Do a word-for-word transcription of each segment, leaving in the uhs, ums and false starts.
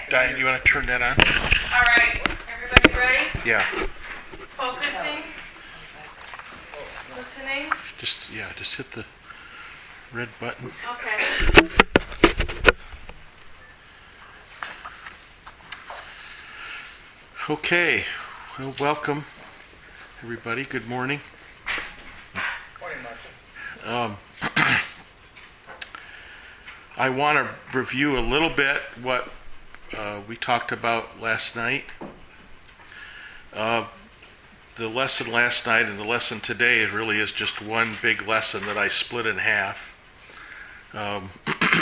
Diane, do you want to turn that on? All right, everybody ready? Yeah. Focusing? Listening? Just, yeah, just hit the red button. Okay. Okay. Well, welcome, everybody. Good morning. Morning, Marshall. Um, I want to review a little bit what uh, we talked about last night. Uh, the lesson last night and the lesson today really is just one big lesson that I split in half. Um,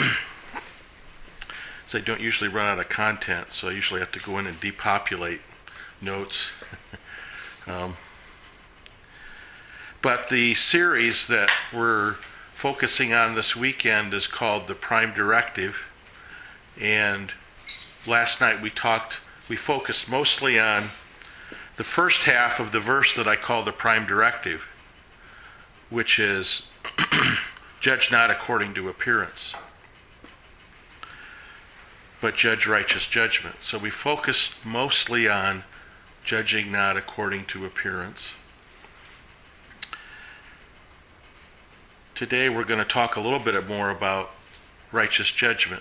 so I don't usually run out of content, so I usually have to go in and depopulate notes. um, but the series that we're focusing on this weekend is called The Prime Directive, and last night we talked, we focused mostly on the first half of the verse that I call the Prime Directive, which is, judge not according to appearance, but judge righteous judgment. So we focused mostly on judging not according to appearance. Today we're going to talk a little bit more about righteous judgment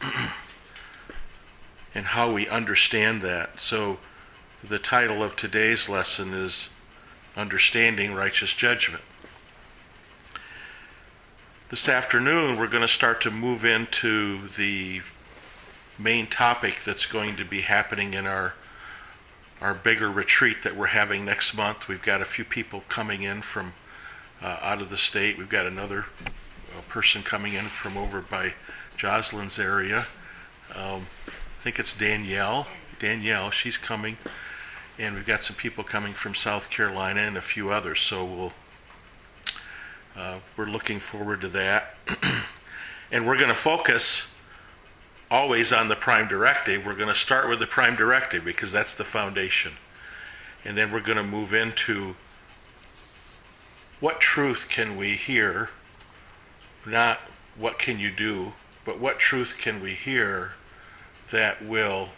and how we understand that. So the title of today's lesson is Understanding Righteous Judgment. This afternoon we're going to start to move into the main topic that's going to be happening in our our bigger retreat that we're having next month. We've got a few people coming in from uh, out of the state. We've got another uh, person coming in from over by Jocelyn's area. Um, I think it's Danielle. Danielle, she's coming. And we've got some people coming from South Carolina and a few others. So we'll uh, we're looking forward to that. And we're going to focus always on the Prime Directive. We're going to start with the Prime Directive because that's the foundation. And then we're going to move into what truth can we hear, not what can you do, but what truth can we hear that will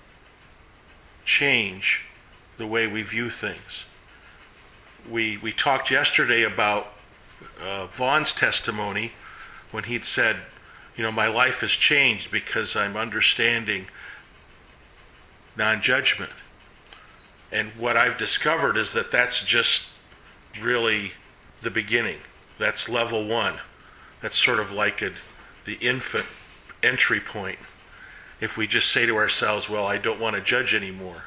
change the way we view things. We we talked yesterday about uh, Vaughn's testimony when he'd said, you know, my life has changed because I'm understanding non-judgment. And what I've discovered is that that's just really the beginning. That's level one. That's sort of like a, the infant entry point. If we just say to ourselves, well, I don't want to judge anymore.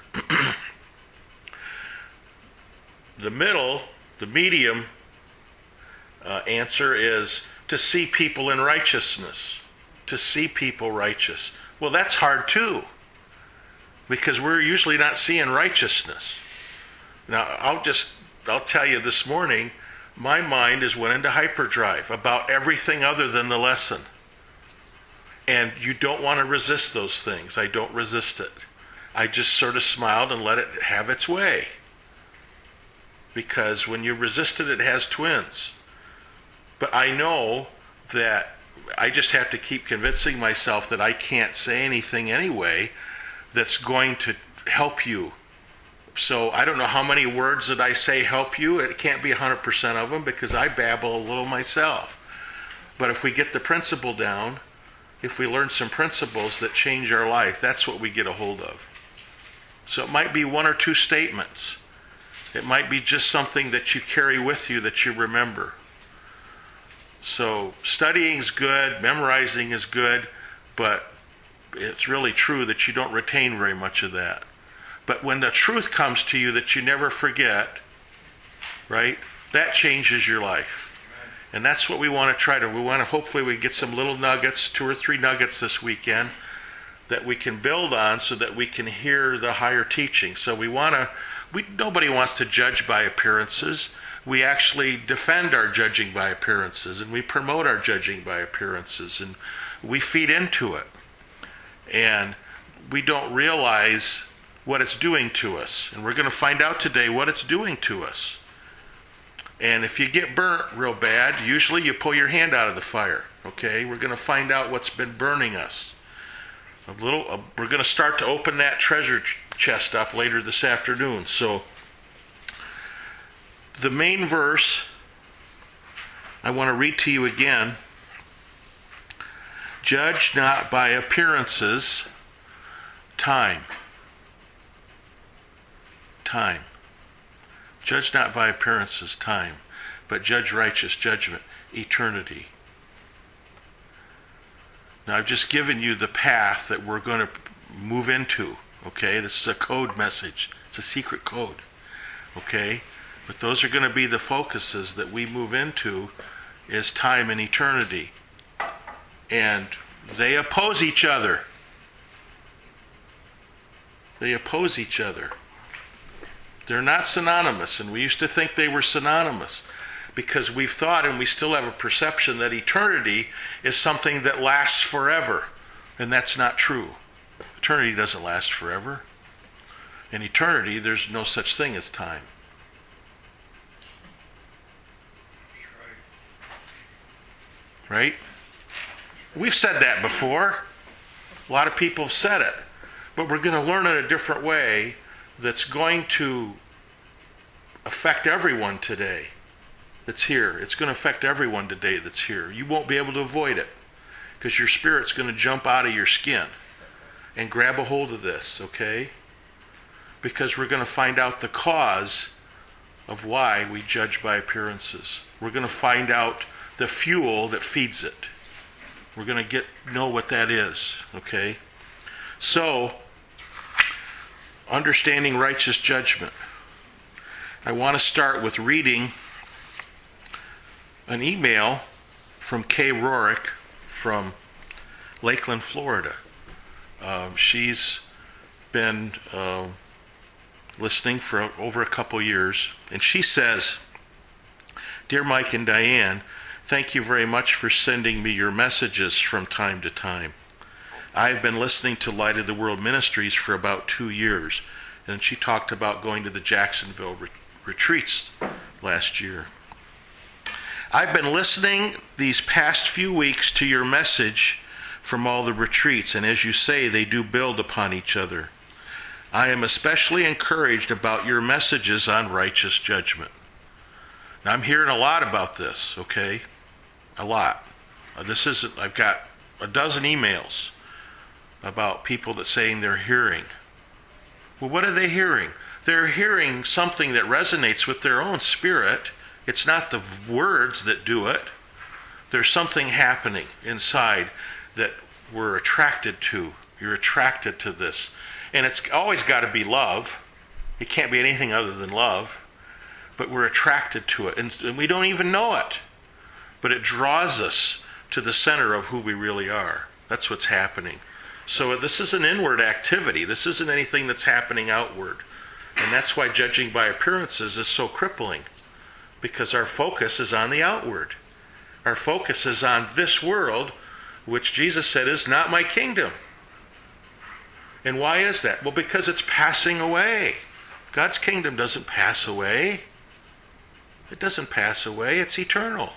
The middle, the medium uh, answer is to see people in righteousness. To see people righteous. Well, that's hard too, because we're usually not seeing righteousness. Now, I'll just, I'll tell you this morning, my mind has went into hyperdrive about everything other than the lesson. And you don't want to resist those things. I don't resist it. I just sort of smiled and let it have its way. Because when you resist it, it has twins. But I know that I just have to keep convincing myself that I can't say anything anyway that's going to help you. So I don't know how many words that I say help you. It can't be one hundred percent of them because I babble a little myself. But if we get the principle down, if we learn some principles that change our life, that's what we get a hold of. So it might be one or two statements. It might be just something that you carry with you that you remember. So studying is good, memorizing is good, but it's really true that you don't retain very much of that. But when the truth comes to you that you never forget, right, that changes your life. And that's what we want to try to, we want to hopefully we get some little nuggets, two or three nuggets this weekend that we can build on so that we can hear the higher teaching. So we want to, we nobody wants to judge by appearances. We actually defend our judging by appearances, and we promote our judging by appearances, and we feed into it. And we don't realize what it's doing to us. And we're going to find out today what it's doing to us. And if you get burnt real bad, usually you pull your hand out of the fire. Okay? We're going to find out what's been burning us. A little. Uh, we're going to start to open that treasure ch- chest up later this afternoon. So, the main verse I want to read to you again. Judge not by appearances, time. Time. Judge not by appearances, time, but judge righteous judgment, eternity. Now, I've just given you the path that we're going to move into, okay? This is a code message. It's a secret code, okay? But those are going to be the focuses that we move into, is time and eternity. And they oppose each other. They oppose each other. They're not synonymous, and we used to think they were synonymous because we've thought, and we still have a perception, that eternity is something that lasts forever, and that's not true. Eternity doesn't last forever. In eternity, there's no such thing as time. Right? We've said that before. A lot of people have said it. But we're going to learn it a different way that's going to affect everyone today that's here. It's going to affect everyone today that's here. You won't be able to avoid it because your spirit's going to jump out of your skin and grab a hold of this, okay? Because we're going to find out the cause of why we judge by appearances. We're going to find out the fuel that feeds it. We're going to get know what that is, okay? So, understanding righteous judgment. I want to start with reading an email from Kay Rorick from Lakeland, Florida. Um, she's been uh, listening for over a couple years, and she says, "Dear Mike and Diane, thank you very much for sending me your messages from time to time. I've been listening to Light of the World Ministries for about two years, and she talked about going to the Jacksonville re- retreats last year. I've been listening these past few weeks to your message from all the retreats, and as you say, they do build upon each other. I am especially encouraged about your messages on righteous judgment." Now, I'm hearing a lot about this, okay? A lot. Uh, this isn't, I've got a dozen emails about people that saying they're hearing. Well, what are they hearing? They're hearing something that resonates with their own spirit. It's not the words that do it. There's something happening inside that we're attracted to. You're attracted to this. And it's always got to be love. It can't be anything other than love. But we're attracted to it. And, and we don't even know it. But it draws us to the center of who we really are. That's what's happening. So this is an inward activity. This isn't anything that's happening outward. And that's why judging by appearances is so crippling. Because our focus is on the outward. Our focus is on this world, which Jesus said is not my kingdom. And why is that? Well, because it's passing away. God's kingdom doesn't pass away. It doesn't pass away. It's eternal.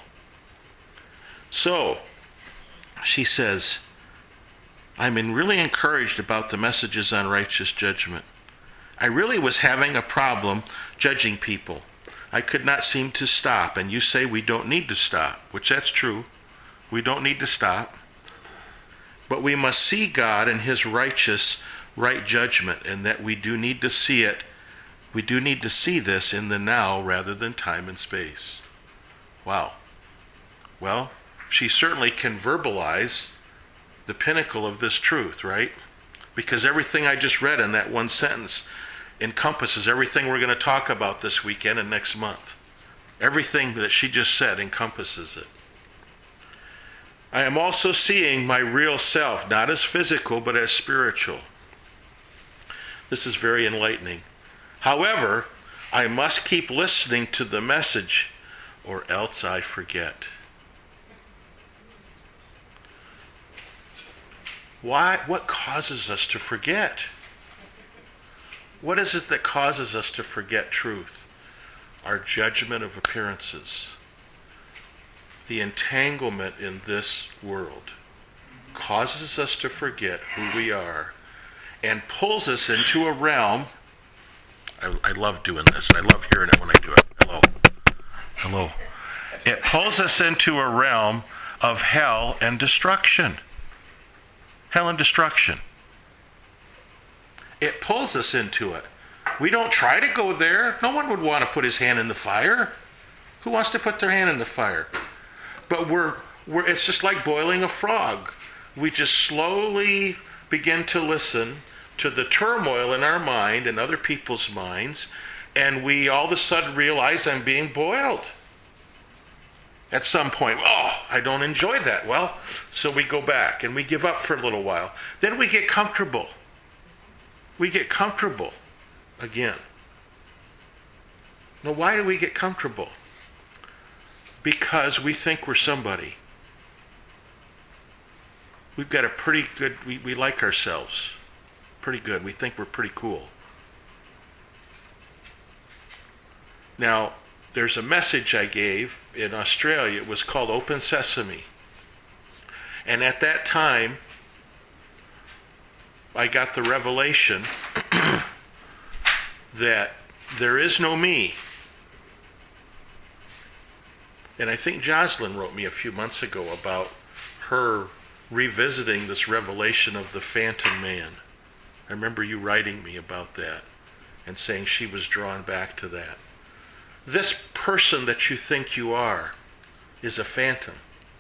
So, she says, I'm in really encouraged about the messages on righteous judgment. I really was having a problem judging people. I could not seem to stop. And you say we don't need to stop, which that's true. We don't need to stop. But we must see God and His righteous, right judgment, and that we do need to see it. We do need to see this in the now rather than time and space. Wow. Well, she certainly can verbalize the pinnacle of this truth, right? Because everything I just read in that one sentence encompasses everything we're going to talk about this weekend and next month. Everything that she just said encompasses it. I am also seeing my real self, not as physical, but as spiritual. This is very enlightening. However, I must keep listening to the message, or else I forget. Why? What causes us to forget? What is it that causes us to forget truth? Our judgment of appearances. The entanglement in this world. causes us to forget who we are and pulls us into a realm. I, I love doing this. I love hearing it when I do it. Hello. Hello. It pulls us into a realm of hell and destruction. Hell and destruction. It pulls us into it. We don't try to go there. No one would want to put his hand in the fire. Who wants to put their hand in the fire? But we're, we're it's just like boiling a frog. We just slowly begin to listen to the turmoil in our mind and other people's minds, and we all of a sudden realize I'm being boiled. At some point, oh, I don't enjoy that. Well, so we go back and we give up for a little while. Then we get comfortable. We get comfortable again. Now, why do we get comfortable? Because we think we're somebody. We've got a pretty good, we, we like ourselves. Pretty good. We think we're pretty cool. Now, there's a message I gave in Australia. It was called Open Sesame. And at that time, I got the revelation that there is no me. And I think Jocelyn wrote me a few months ago about her revisiting this revelation of the phantom man. I remember you writing me about that and saying she was drawn back to that. This person that you think you are is a phantom.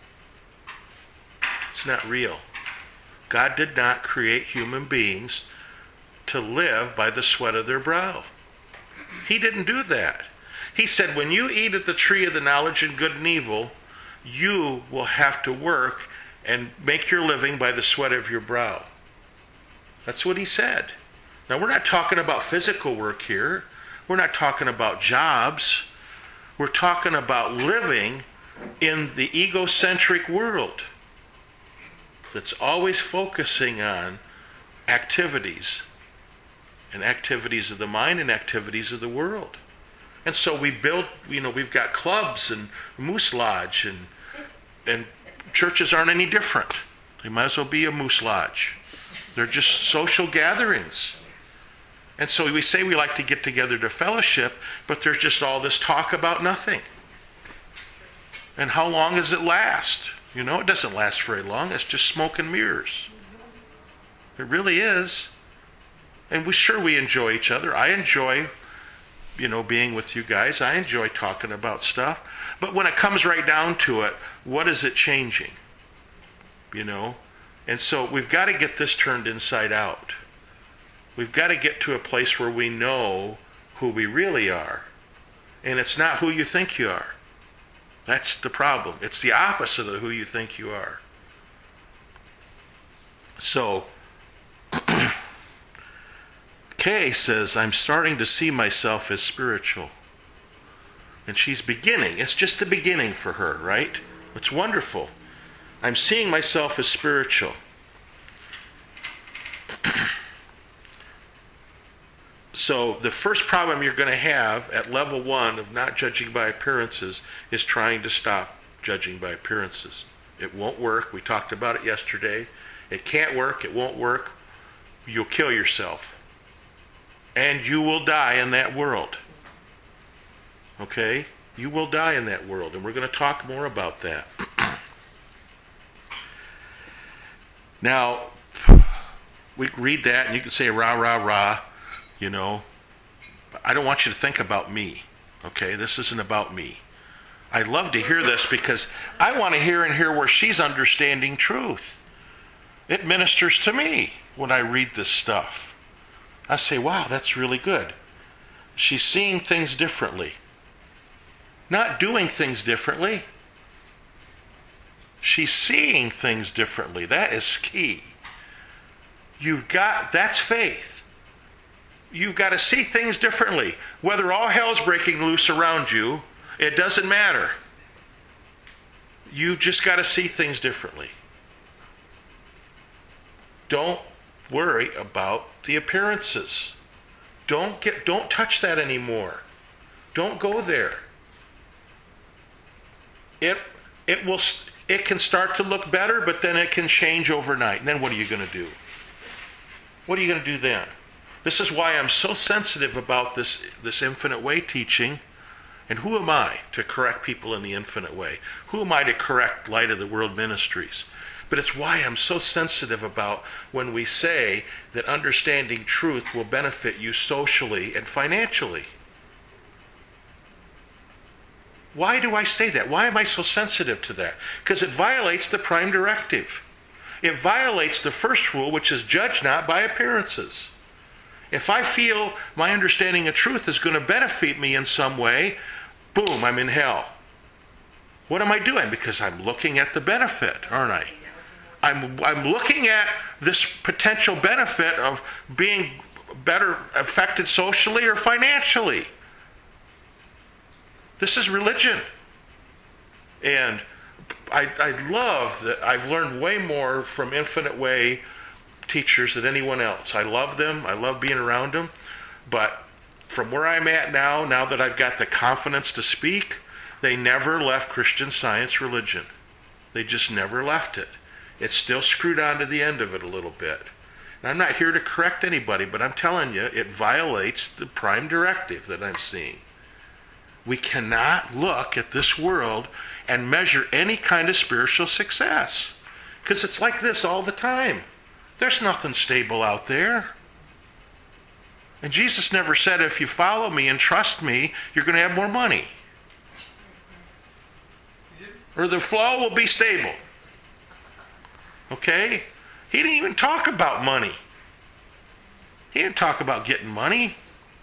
It's not real. God did not create human beings to live by the sweat of their brow. He didn't do that. He said, when you eat of the tree of the knowledge of good and evil, you will have to work and make your living by the sweat of your brow. That's what he said. Now, we're not talking about physical work here. We're not talking about jobs. We're talking about living in the egocentric world that's always focusing on activities, and activities of the mind and activities of the world. And so we build, you know, we've got clubs and Moose Lodge, and and churches aren't any different. They might as well be a Moose Lodge. They're just social gatherings. And so we say we like to get together to fellowship, but there's just all this talk about nothing. And how long does it last? You know, it doesn't last very long. It's just smoke and mirrors. It really is. And we sure we enjoy each other. I enjoy, you know, being with you guys. I enjoy talking about stuff. But when it comes right down to it, what is it changing? You know? And so we've got to get this turned inside out. We've got to get to a place where we know who we really are. And it's not who you think you are. That's the problem. It's the opposite of who you think you are. So, Kay says, I'm starting to see myself as spiritual. And she's beginning. It's just the beginning for her, right? It's wonderful. I'm seeing myself as spiritual. So the first problem you're going to have at level one of not judging by appearances is trying to stop judging by appearances. It won't work. We talked about it yesterday. It can't work. It won't work. You'll kill yourself. And you will die in that world. Okay? You will die in that world. And we're going to talk more about that. Now, we read that and you can say rah, rah, rah. You know, I don't want you to think about me, okay? This isn't about me. I love to hear this because I want to hear and hear where she's understanding truth. It ministers to me when I read this stuff. I say, wow, that's really good. She's seeing things differently. Not doing things differently. She's seeing things differently. That is key. You've got, that's faith. You've got to see things differently. Whether all hell's breaking loose around you, it doesn't matter. You've just got to see things differently. Don't worry about the appearances. Don't get, don't touch that anymore. Don't go there. It, it will, it can start to look better, but then it can change overnight. And then what are you going to do? What are you going to do then? This is why I'm so sensitive about this, this infinite way teaching. And who am I to correct people in the infinite way? Who am I to correct Light of the World Ministries? But it's why I'm so sensitive about when we say that understanding truth will benefit you socially and financially. Why do I say that? Why am I so sensitive to that? Because it violates the prime directive. It violates the first rule, which is judge not by appearances. If I feel my understanding of truth is going to benefit me in some way, boom, I'm in hell. What am I doing? Because I'm looking at the benefit, aren't I? I'm, I'm looking at this potential benefit of being better affected socially or financially. This is religion. And I, I love that I've learned way more from Infinite Way teachers than anyone else. I love them. I love being around them. But from where I'm at now, now that I've got the confidence to speak, they never left Christian Science religion. They just never left it. It's still screwed on to the end of it a little bit. And I'm not here to correct anybody, but I'm telling you, it violates the prime directive that I'm seeing. We cannot look at this world and measure any kind of spiritual success. Because it's like this all the time. There's nothing stable out there. And Jesus never said, if you follow me and trust me, you're going to have more money. Or the flow will be stable. Okay? He didn't even talk about money. He didn't talk about getting money.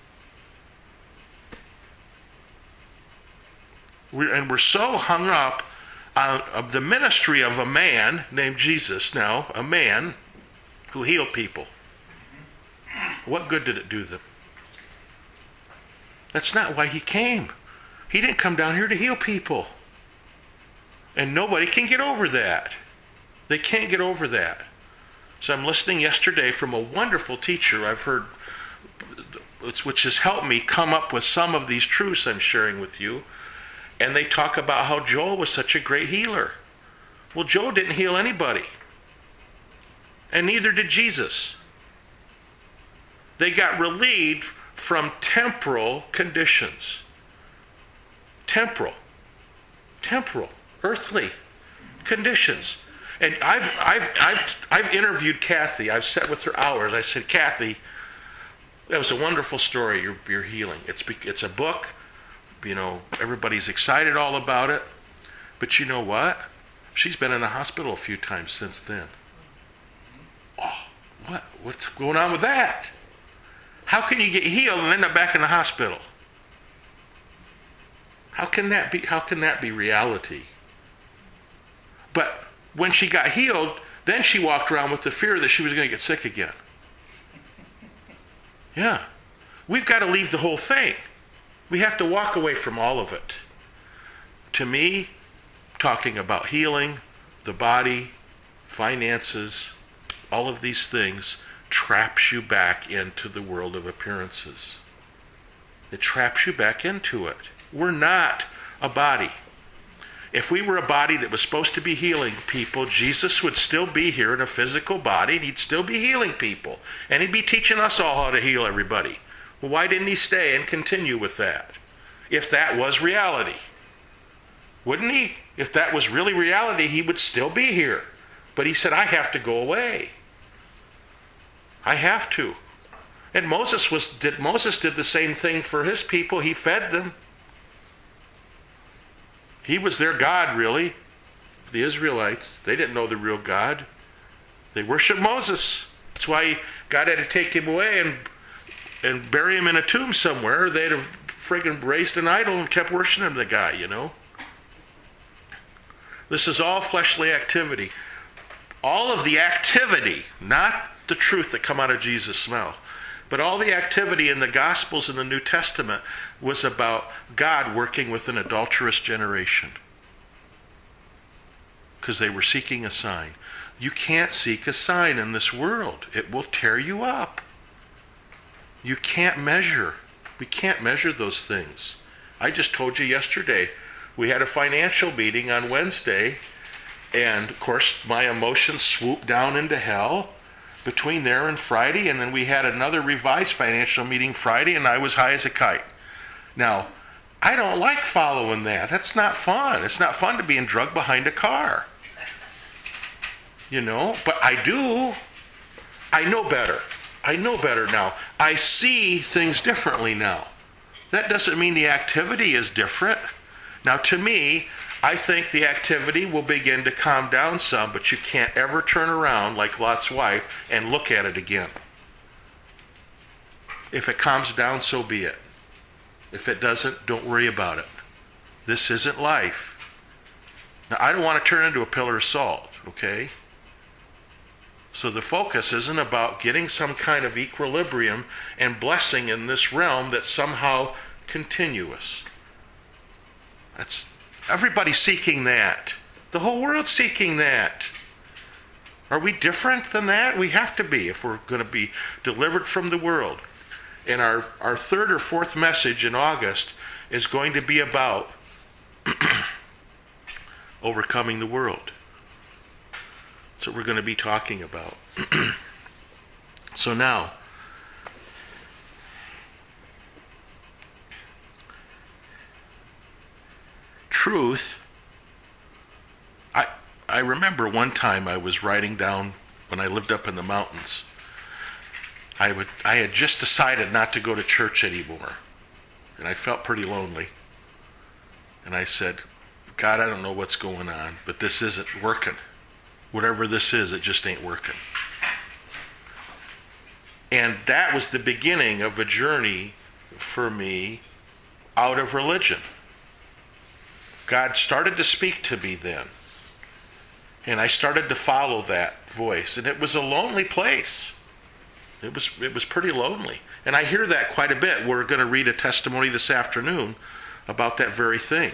We're, and we're so hung up on of the ministry of a man named Jesus now, a man who healed people. What good did it do them? That's not why he came. He didn't come down here to heal people. And nobody can get over that. They can't get over that. So I'm listening yesterday from a wonderful teacher I've heard, which has helped me come up with some of these truths I'm sharing with you. And they talk about how Joel was such a great healer. Well, Joel didn't heal anybody. And neither did Jesus. They got relieved from temporal conditions. Temporal. Temporal. Earthly conditions. And I've, I've, I've, I've interviewed Kathy. I've sat with her hours. I said, Kathy, that was a wonderful story, your, your healing. It's, it's a book. You know, everybody's excited all about it. But you know what? She's been in the hospital a few times since then. Oh, what? What's going on with that? How can you get healed and end up back in the hospital? How can that be, how can that be reality? But when she got healed, then she walked around with the fear that she was going to get sick again. Yeah. We've got to leave the whole thing. We have to walk away from all of it. To me, talking about healing, the body, finances, all of these things traps you back into the world of appearances. It traps you back into it. We're not a body. If we were a body that was supposed to be healing people, Jesus would still be here in a physical body, and he'd still be healing people. And he'd be teaching us all how to heal everybody. Well, why didn't he stay and continue with that? If that was reality. Wouldn't he? If that was really reality, he would still be here. But he said, I have to go away. I have to. And Moses was did Moses did the same thing for his people. He fed them. He was their God, really. The Israelites, they didn't know the real God. They worshiped Moses. That's why God had to take him away and and bury him in a tomb somewhere. They'd have friggin' raised an idol and kept worshiping the guy, you know. This is all fleshly activity. All of the activity, not the truth that come out of Jesus' mouth, but all the activity in the Gospels in the New Testament was about God working with an adulterous generation. Because they were seeking a sign. You can't seek a sign in this world. It will tear you up. You can't measure. We can't measure those things. I just told you yesterday, we had a financial meeting on Wednesday, And of course, my emotions swooped down into hell between there and Friday, and then we had another revised financial meeting Friday, and I was high as a kite. Now, I don't like following that. That's not fun. It's not fun to be drugged behind a car. You know, but I do. I know better. I know better now. I see things differently now. That doesn't mean the activity is different. Now, to me, I think the activity will begin to calm down some, but you can't ever turn around like Lot's wife and look at it again. If it calms down, so be it. If it doesn't, don't worry about it. This isn't life. Now, I don't want to turn into a pillar of salt, okay? So the focus isn't about getting some kind of equilibrium and blessing in this realm that's somehow continuous. That's everybody's seeking that. The whole world's seeking that. Are we different than that? We have to be if we're going to be delivered from the world. And our, our third or fourth message in August is going to be about overcoming the world. That's what we're going to be talking about. So now, truth, I I remember one time I was writing down when I lived up in the mountains. I would I had just decided not to go to church anymore. And I felt pretty lonely. And I said, God, I don't know what's going on, but this isn't working. Whatever this is, it just ain't working. And that was the beginning of a journey for me out of religion. God started to speak to me then. And I started to follow that voice. And it was a lonely place. It was it was pretty lonely. And I hear that quite a bit. We're going to read a testimony this afternoon about that very thing.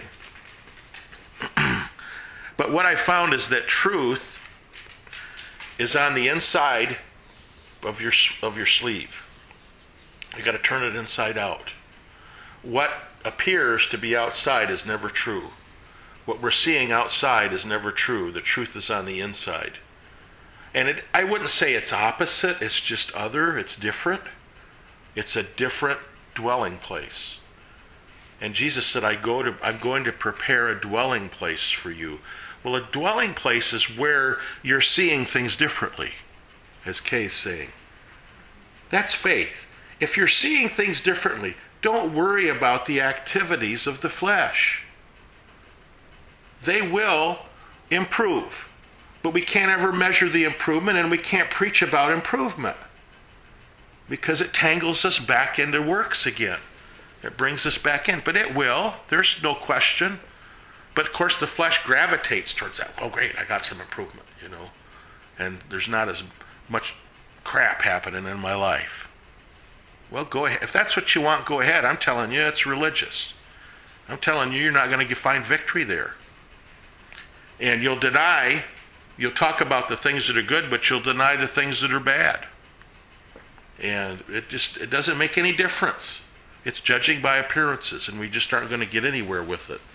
But what I found is that truth is on the inside of your of your sleeve. You got to turn it inside out. What appears to be outside is never true. What we're seeing outside is never true. The truth is on the inside. And it, I wouldn't say it's opposite, it's just other, it's different. It's a different dwelling place. And Jesus said, I go to, I'm going to prepare a dwelling place for you. Well, a dwelling place is where you're seeing things differently, as Kay is saying. That's faith. If you're seeing things differently, don't worry about the activities of the flesh. They will improve. But we can't ever measure the improvement, and we can't preach about improvement because it tangles us back into works again. It brings us back in. But it will. There's no question. But of course the flesh gravitates towards that. Oh great, I got some improvement, you know. And there's not as much crap happening in my life. Well, go ahead. If that's what you want, go ahead. I'm telling you, it's religious. I'm telling you, you're not going to find victory there. And you'll deny, you'll talk about the things that are good, but you'll deny the things that are bad. And it just, it doesn't make any difference. It's judging by appearances, and we just aren't going to get anywhere with it.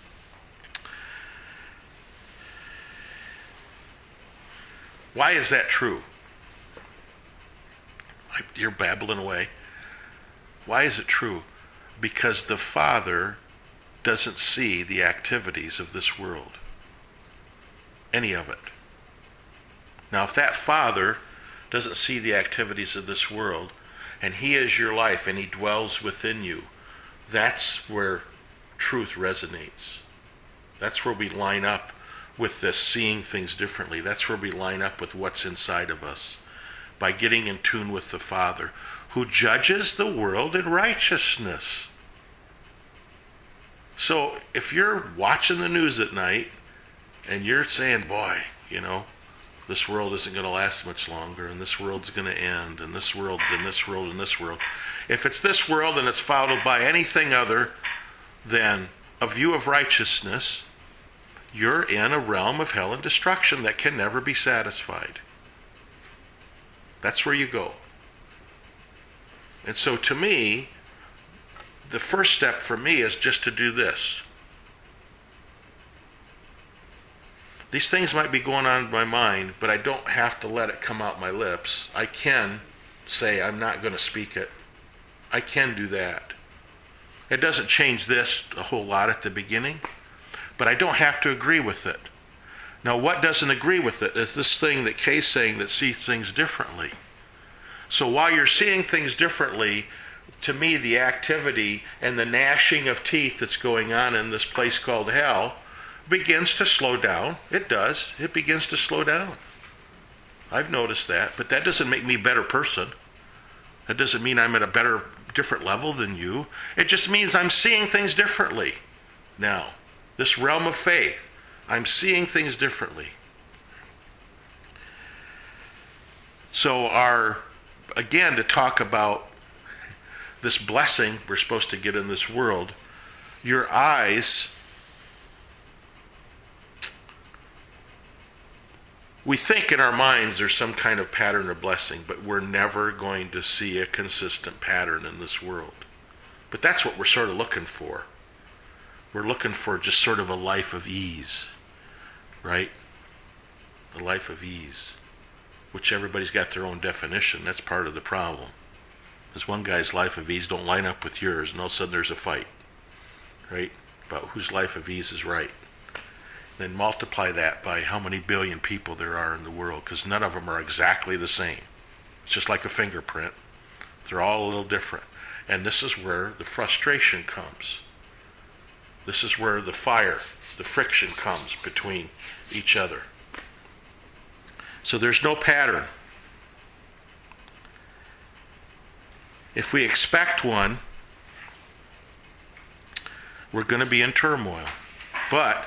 Why is that true? You're babbling away. Why is it true? Because the Father doesn't see the activities of this world. Any of it. Now, if that Father doesn't see the activities of this world, and He is your life, and He dwells within you, that's where truth resonates. That's where we line up with this seeing things differently. That's where we line up with what's inside of us, by getting in tune with the Father, who judges the world in righteousness. So if you're watching the news at night, and you're saying, boy, you know, this world isn't going to last much longer, and this world's going to end, and this world, and this world, and this world. If it's this world and it's followed by anything other than a view of righteousness, you're in a realm of hell and destruction that can never be satisfied. That's where you go. And so to me, the first step for me is just to do this. These things might be going on in my mind, but I don't have to let it come out my lips. I can say I'm not going to speak it. I can do that. It doesn't change this a whole lot at the beginning, but I don't have to agree with it. Now, what doesn't agree with it is this thing that Kay's saying that sees things differently. So while you're seeing things differently, to me, the activity and the gnashing of teeth that's going on in this place called hell begins to slow down. It does. It begins to slow down. I've noticed that, but that doesn't make me a better person. That doesn't mean I'm at a better, different level than you. It just means I'm seeing things differently now. This realm of faith, I'm seeing things differently. So our, again, to talk about this blessing we're supposed to get in this world, your eyes, we think in our minds there's some kind of pattern of blessing, but we're never going to see a consistent pattern in this world. But that's what we're sort of looking for. We're looking for just sort of a life of ease, right? A life of ease, which everybody's got their own definition. That's part of the problem. Because one guy's life of ease don't line up with yours, and all of a sudden there's a fight, right? About whose life of ease is right. Then multiply that by how many billion people there are in the world, because none of them are exactly the same. It's just like a fingerprint. They're all a little different. And this is where the frustration comes. This is where the fire, the friction comes between each other. So there's no pattern. If we expect one, we're going to be in turmoil. But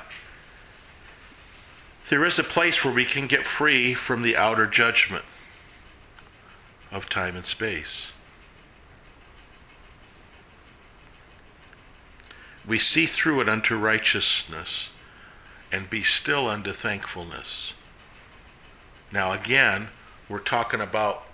there is a place where we can get free from the outer judgment of time and space. We see through it unto righteousness and be still unto thankfulness. Now again, we're talking about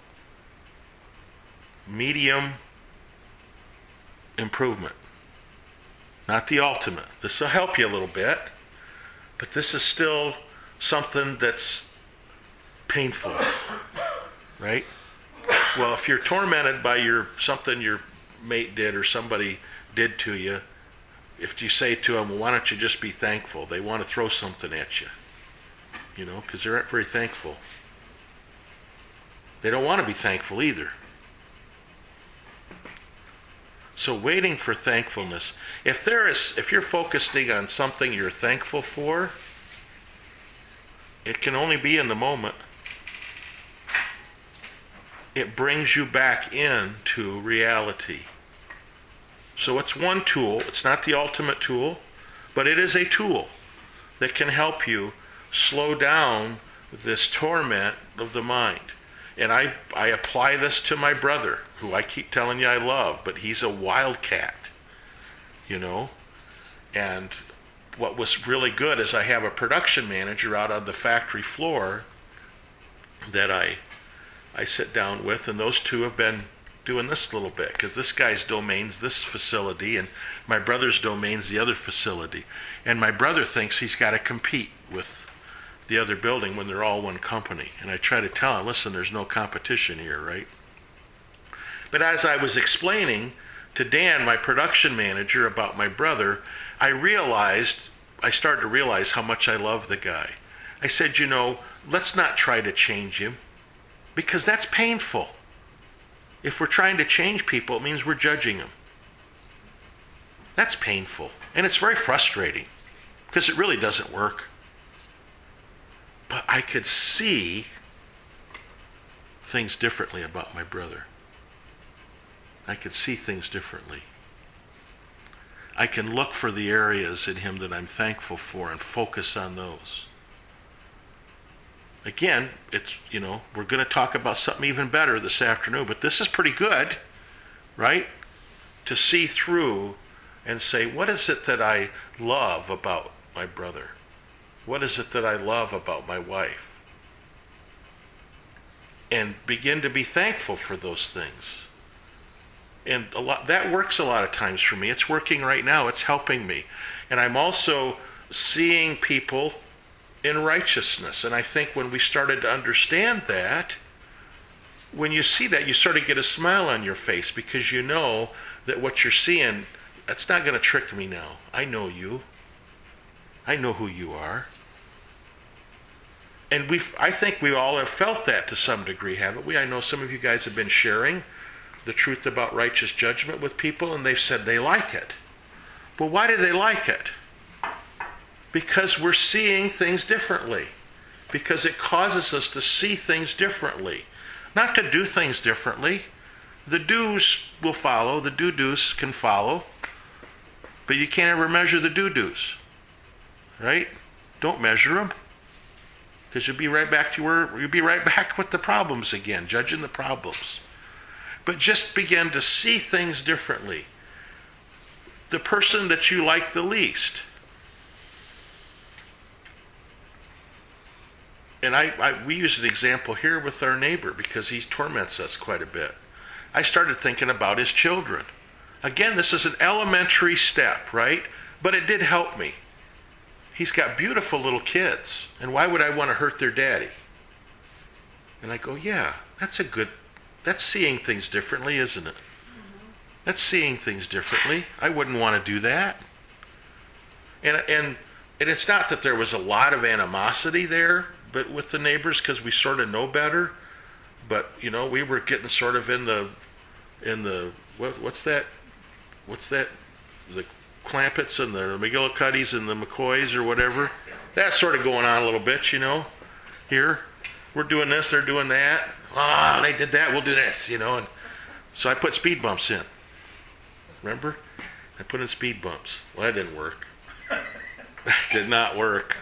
medium improvement, not the ultimate. This will help you a little bit, but this is still something that's painful, right? Well, if you're tormented by your something your mate did or somebody did to you, if you say to them, well, why don't you just be thankful? They want to throw something at you, you know, because they aren't very thankful. They don't want to be thankful either. So waiting for thankfulness. If there is, if you're focusing on something you're thankful for, it can only be in the moment. It brings you back into reality. So it's one tool. It's not the ultimate tool, but it is a tool that can help you slow down this torment of the mind. And I, I apply this to my brother, who I keep telling you I love, but he's a wildcat, you know. And what was really good is I have a production manager out on the factory floor that I I sit down with, and those two have been doing this a little bit, because this guy's domain's this facility, and my brother's domain's the other facility. And my brother thinks he's got to compete with the other building when they're all one company. And I try to tell him, listen, there's no competition here, right? But as I was explaining to Dan, my production manager, about my brother, I realized, I started to realize how much I love the guy. I said, you know, let's not try to change him, because that's painful. If we're trying to change people, it means we're judging them. That's painful. And it's very frustrating, because it really doesn't work. But I could see things differently about my brother. I could see things differently. I can look for the areas in him that I'm thankful for and focus on those. Again, it's, you know, we're going to talk about something even better this afternoon, but this is pretty good, right? To see through and say, what is it that I love about my brother? What is it that I love about my wife? And begin to be thankful for those things. And a lot, that works a lot of times for me. It's working right now. It's helping me. And I'm also seeing people in righteousness. And I think when we started to understand that, when you see that, you sort of get a smile on your face because you know that what you're seeing, that's not going to trick me now. I know you. I know who you are. And we, I think we all have felt that to some degree, haven't we? I know some of you guys have been sharing the truth about righteous judgment with people, and they've said they like it. Well, why do they like it? Because we're seeing things differently. Because it causes us to see things differently. Not to do things differently. The do's will follow. The do-do's can follow. But you can't ever measure the do-do's. Right? Don't measure them. Because you'll be right back to where you'll be right back with the problems again, judging the problems. But just begin to see things differently. The person that you like the least. And I, I we use an example here with our neighbor because he torments us quite a bit. I started thinking about his children. Again, this is an elementary step, right? But it did help me. He's got beautiful little kids, and why would I want to hurt their daddy? And I go, yeah, that's a good, that's seeing things differently, isn't it? Mm-hmm. That's seeing things differently. I wouldn't want to do that. And and and it's not that there was a lot of animosity there, but with the neighbors, because we sort of know better. But you know, we were getting sort of in the in the what, what's that? What's that? The Clampetts and the McGillicuddies and the McCoys or whatever. That's sort of going on a little bit, you know. Here, we're doing this, they're doing that. Ah, oh, they did that, we'll do this, you know. And so I put speed bumps in. Remember? I put in speed bumps. Well, that didn't work. It did not work.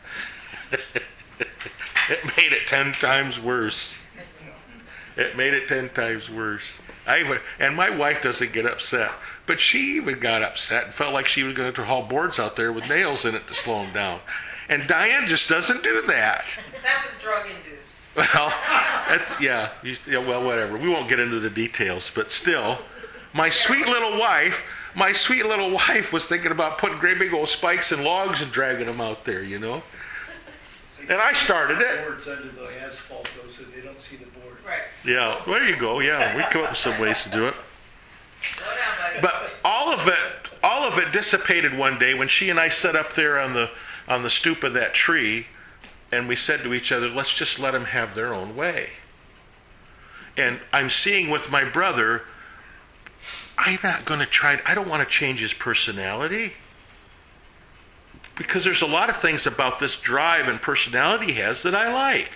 It made it ten times worse. It made it ten times worse. I even, and my wife doesn't get upset, but she even got upset and felt like she was going to haul boards out there with nails in it to slow them down. And Diane just doesn't do that. That was drug-induced. Well, that, yeah, you, yeah, well, whatever. We won't get into the details, but still, my sweet little wife, my sweet little wife was thinking about putting great big old spikes and logs and dragging them out there, you know. And I started it. Boards under the asphalt though, so they don't see the board. Right. Yeah, there you go. Yeah, we come up with some ways to do it. Slow down, buddy. But all of it, all of it dissipated one day when she and I sat up there on the on the stoop of that tree, and we said to each other, "Let's just let them have their own way." And I'm seeing with my brother, I'm not going to try. I don't want to change his personality. Because there's a lot of things about this drive and personality he has that I like.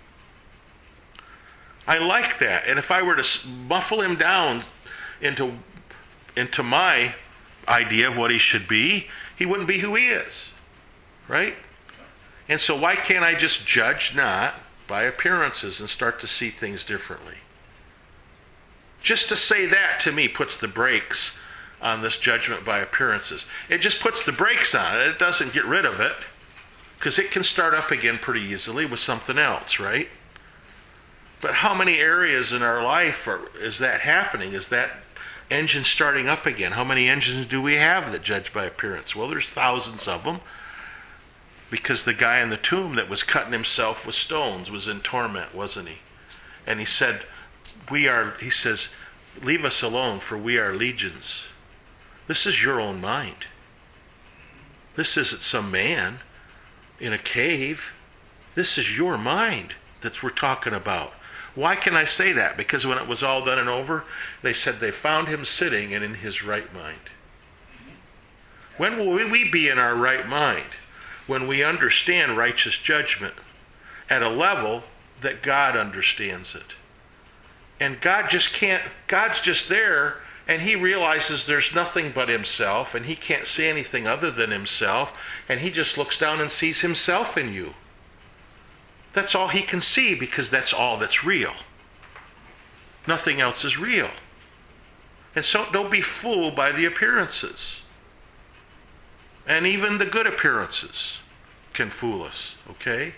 I like that. And if I were to muffle him down into, into my idea of what he should be, he wouldn't be who he is. Right? And so why can't I just judge not by appearances and start to see things differently? Just to say that to me puts the brakes on this judgment by appearances. It just puts the brakes on it. It doesn't get rid of it because it can start up again pretty easily with something else, right? But how many areas in our life are, is that happening? Is that engine starting up again? How many engines do we have that judge by appearance? Well, there's thousands of them because the guy in the tomb that was cutting himself with stones was in torment, wasn't he? And he said, "We are," he says, "leave us alone, for we are legions." This is your own mind. This isn't some man in a cave. This is your mind that we're talking about. Why can I say that? Because when it was all done and over, they said they found him sitting and in his right mind. When will we be in our right mind? When we understand righteous judgment at a level that God understands it. And God just can't, God's just there, and he realizes there's nothing but himself, and he can't see anything other than himself, and he just looks down and sees himself in you. That's all he can see, because that's all that's real. Nothing else is real. And so don't be fooled by the appearances. And even the good appearances can fool us, okay?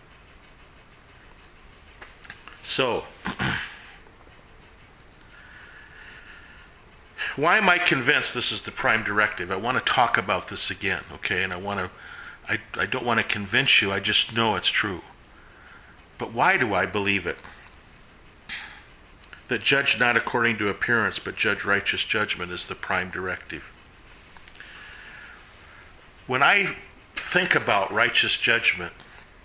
So, why am I convinced this is the prime directive? I want to talk about this again, okay? And I want to I, I don't want to convince you, I just know it's true. But why do I believe it? That judge not according to appearance, but judge righteous judgment is the prime directive. When I think about righteous judgment,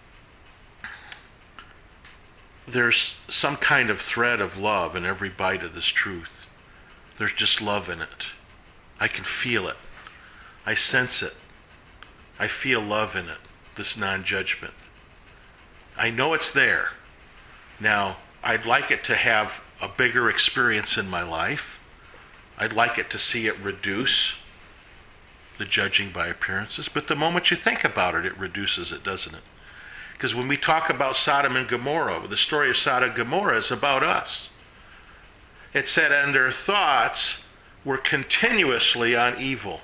there's some kind of thread of love in every bite of this truth. There's just love in it. I can feel it. I sense it. I feel love in it, this non-judgment. I know it's there. Now, I'd like it to have a bigger experience in my life. I'd like it to see it reduce the judging by appearances. But the moment you think about it, it reduces it, doesn't it? Because when we talk about Sodom and Gomorrah, the story of Sodom and Gomorrah is about us. It said, and their thoughts were continuously on evil.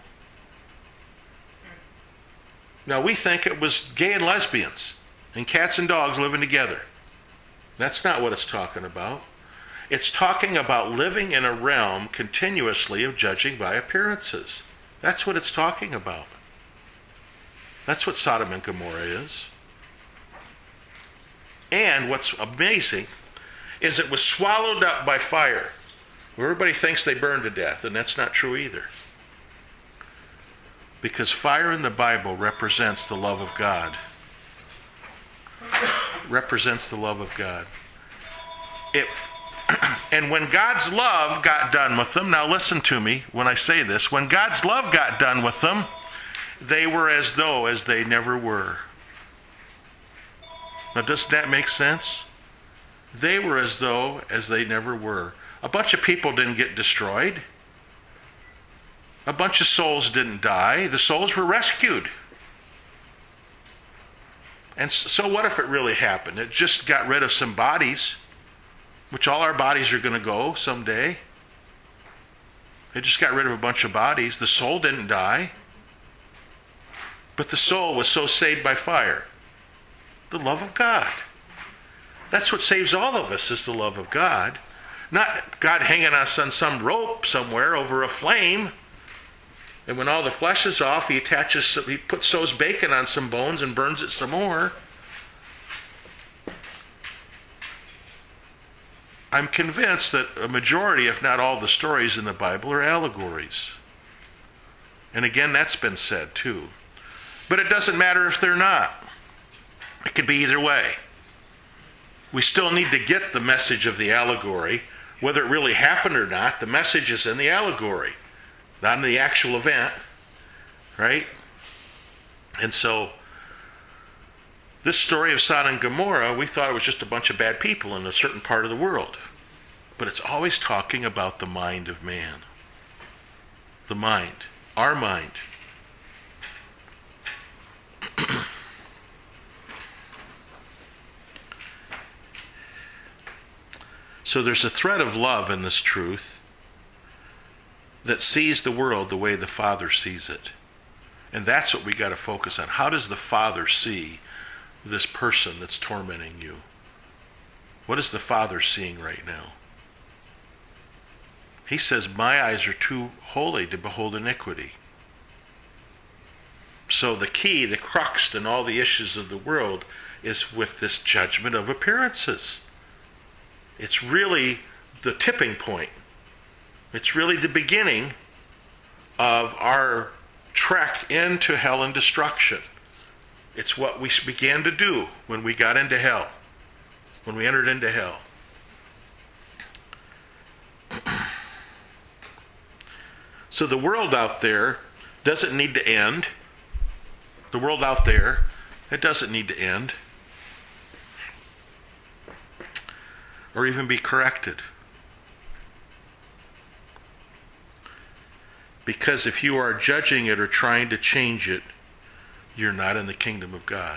Now we think it was gay and lesbians and cats and dogs living together. That's not what it's talking about. It's talking about living in a realm continuously of judging by appearances. That's what it's talking about. That's what Sodom and Gomorrah is. And what's amazing is it was swallowed up by fire. Everybody thinks they burned to death, and that's not true either. Because fire in the Bible represents the love of God. Represents the love of God. It, and when God's love got done with them, now listen to me when I say this, when God's love got done with them, they were as though as they never were. Now, does that make sense? They were as though as they never were. A bunch of people didn't get destroyed. A bunch of souls didn't die. The souls were rescued. And so what if it really happened? It just got rid of some bodies, which all our bodies are going to go someday. It just got rid of a bunch of bodies. The soul didn't die. But the soul was so saved by fire. The love of God. That's what saves all of us, is the love of God. Not God hanging us on some rope somewhere over a flame. And when all the flesh is off, he attaches, he puts sews bacon on some bones and burns it some more. I'm convinced that a majority, if not all, the stories in the Bible are allegories. And again, that's been said too. But it doesn't matter if they're not. It could be either way. We still need to get the message of the allegory. Whether it really happened or not, the message is in the allegory, not in the actual event, right? And so, this story of Sodom and Gomorrah, we thought it was just a bunch of bad people in a certain part of the world. But it's always talking about the mind of man. The mind. Our mind. So there's a thread of love in this truth that sees the world the way the Father sees it. And that's what we got to focus on. How does the Father see this person that's tormenting you? What is the Father seeing right now? He says, my eyes are too holy to behold iniquity. So the key, the crux in all the issues of the world is with this judgment of appearances. It's really the tipping point. It's really the beginning of our trek into hell and destruction. It's what we began to do when we got into hell, when we entered into hell. So the world out there doesn't need to end. The world out there, it doesn't need to end. Or even be corrected. Because if you are judging it or trying to change it, you're not in the kingdom of God.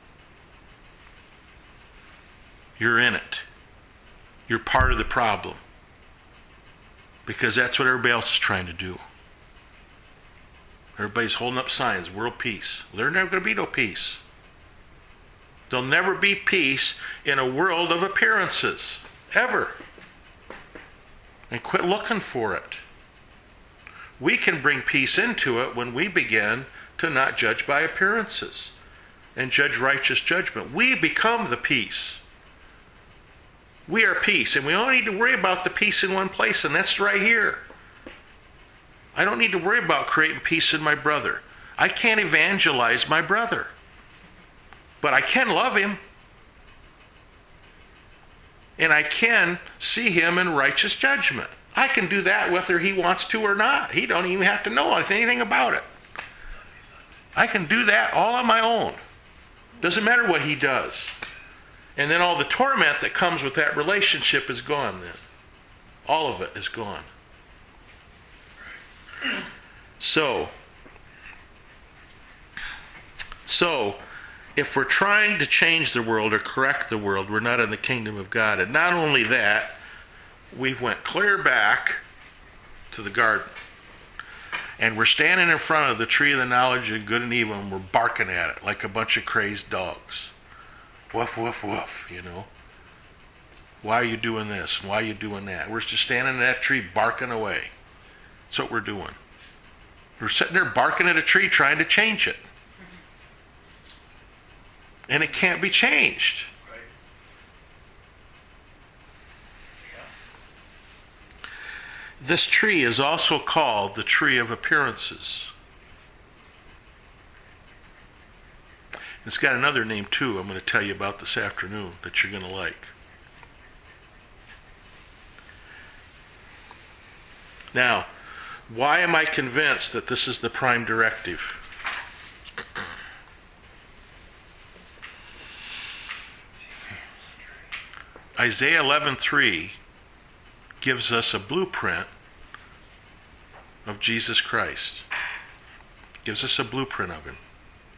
You're in it. You're part of the problem. Because that's what everybody else is trying to do. Everybody's holding up signs, world peace. There's never going to be no peace. There'll never be peace in a world of appearances. Ever. And quit looking for it. We can bring peace into it when we begin to not judge by appearances and judge righteous judgment. We become the peace. We are peace, and we only need to worry about the peace in one place, and that's right here. I don't need to worry about creating peace in my brother. I can't evangelize my brother, but I can love him. And I can see him in righteous judgment. I can do that whether he wants to or not. He don't even have to know anything about it. I can do that all on my own. Doesn't matter what he does. And then all the torment that comes with that relationship is gone then. All of it is gone. So, so, if we're trying to change the world or correct the world, we're not in the kingdom of God. And not only that, we've went clear back to the garden. And we're standing in front of the tree of the knowledge of good and evil, and we're barking at it like a bunch of crazed dogs. Woof, woof, woof, you know. Why are you doing this? Why are you doing that? We're just standing in that tree barking away. That's what we're doing. We're sitting there barking at a tree trying to change it. And it can't be changed. Right. Yeah. This tree is also called the tree of appearances. It's got another name too I'm going to tell you about this afternoon that you're going to like. Now, why am I convinced that this is the prime directive? Isaiah eleven three gives us a blueprint of Jesus Christ. Gives us a blueprint of him.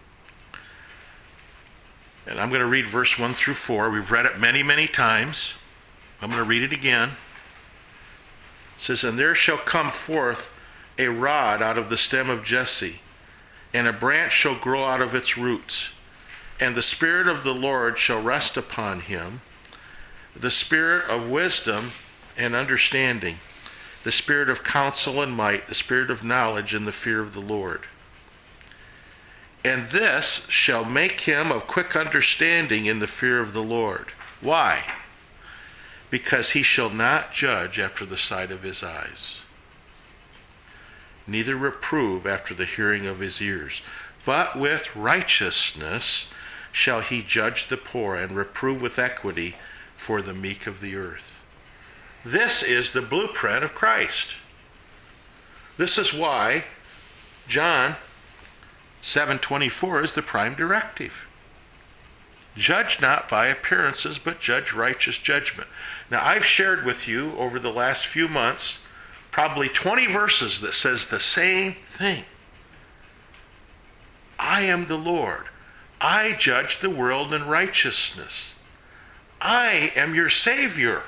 And I'm going to read verse one through four. We've read it many, many times. I'm going to read it again. It says, "And there shall come forth a rod out of the stem of Jesse, and a branch shall grow out of its roots. And the Spirit of the Lord shall rest upon him, the Spirit of wisdom and understanding, the Spirit of counsel and might, the Spirit of knowledge and the fear of the Lord. And this shall make him of quick understanding in the fear of the Lord." Why? "Because he shall not judge after the sight of his eyes, neither reprove after the hearing of his ears. But with righteousness shall he judge the poor, and reprove with equity for the meek of the earth." This is the blueprint of Christ. This is why John seven twenty-four is the prime directive. Judge not by appearances, but judge righteous judgment. Now, I've shared with you over the last few months probably twenty verses that says the same thing. I am the Lord. I judge the world in righteousness. I am your Savior.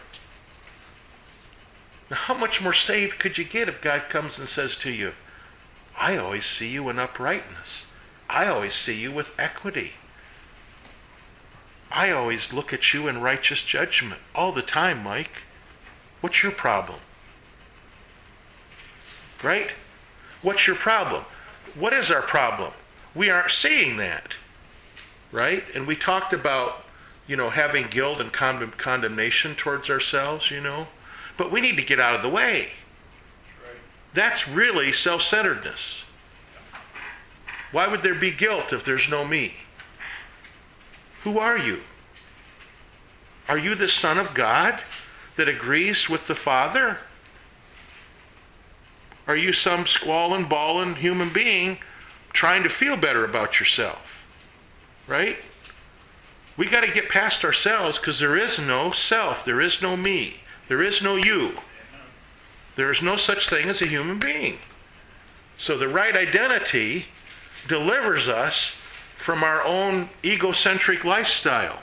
Now, how much more saved could you get if God comes and says to you, I always see you in uprightness. I always see you with equity. I always look at you in righteous judgment all the time, Mike. What's your problem? Right? What's your problem? What is our problem? We aren't seeing that. Right? And we talked about, you know, having guilt and condemn- condemnation towards ourselves, you know. But we need to get out of the way. That's really self-centeredness. Why would there be guilt if there's no me? Who are you? Are you the Son of God that agrees with the Father? Are you some squalling, bawling human being trying to feel better about yourself? Right? We got to get past ourselves, because there is no self. There is no me. There is no you. There is no such thing as a human being. So the right identity delivers us from our own egocentric lifestyle.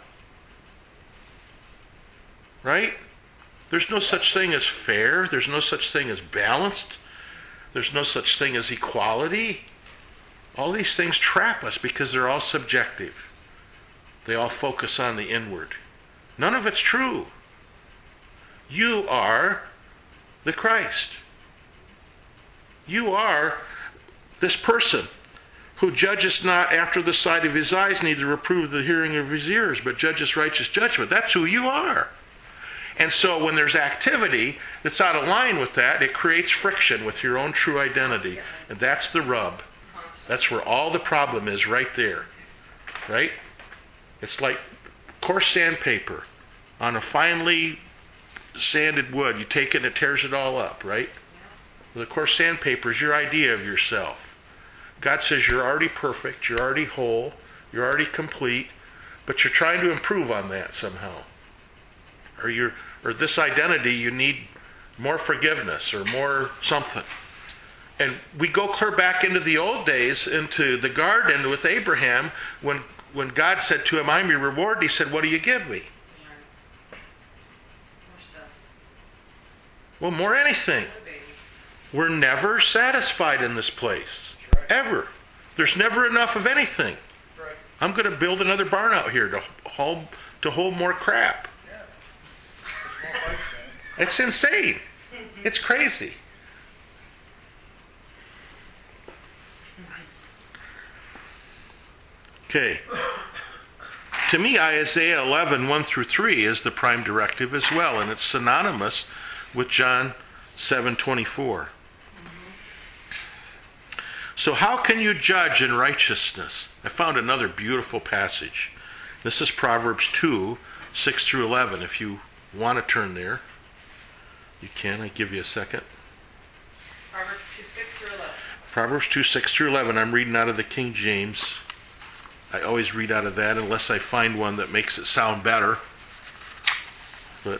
Right? There's no such thing as fair. There's no such thing as balanced. There's no such thing as equality. All these things trap us because they're all subjective. They all focus on the inward. None of it's true. You are the Christ. You are this person who judges not after the sight of his eyes, neither reprove the hearing of his ears, but judges righteous judgment. That's who you are. And so when there's activity that's out of line with that, it creates friction with your own true identity. And that's the rub. That's where all the problem is, right there. Right? It's like coarse sandpaper on a finely sanded wood. You take it and it tears it all up, right? Well, the coarse sandpaper is your idea of yourself. God says you're already perfect, you're already whole, you're already complete, but you're trying to improve on that somehow. Or you're, or this identity, you need more forgiveness or more something. And we go clear back into the old days, into the garden with Abraham, when when God said to him, I'm your reward, he said, what do you give me? More stuff. Well, more anything. More baby. We're never satisfied in this place. Ever. There's never enough of anything. Right. I'm going to build another barn out here to hold, to hold more crap. Yeah. There's more bikes in it. It's insane. It's crazy. Okay. To me, Isaiah eleven, one through three is the prime directive as well, and it's synonymous with John seven twenty-four. So how can you judge in righteousness? I found another beautiful passage. This is Proverbs two, six through eleven. If you want to turn there, you can. I give you a second. Proverbs two, six through eleven. Proverbs two, six through eleven. I'm reading out of the King James. I always read out of that unless I find one that makes it sound better. But